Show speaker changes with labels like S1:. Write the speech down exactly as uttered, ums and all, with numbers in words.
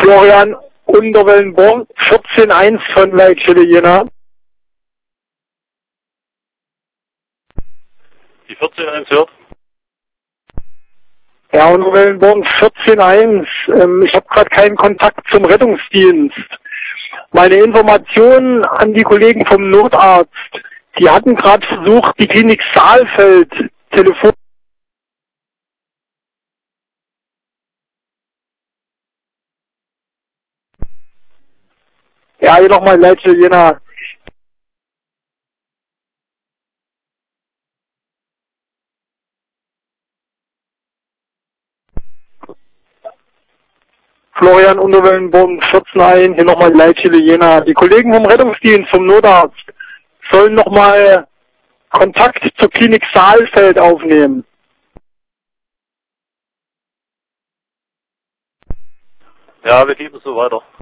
S1: Florian Unterwellenborn, vierzehn eins von Leitstelle Jena.
S2: Die vierzehn eins hört.
S1: Ja, Unterwellenborn, vierzehn eins. Ähm, ich habe gerade keinen Kontakt zum Rettungsdienst. Meine Informationen an die Kollegen vom Notarzt, die hatten gerade versucht, die Klinik Saalfeld telefon... Ja, hier nochmal Leitstelle Jena. Florian Unterwellenborn, vierzehn eins, hier nochmal Leitstelle Jena. Die Kollegen vom Rettungsdienst, vom Notarzt, sollen nochmal Kontakt zur Klinik Saalfeld aufnehmen.
S2: Ja, wir geben es so weiter.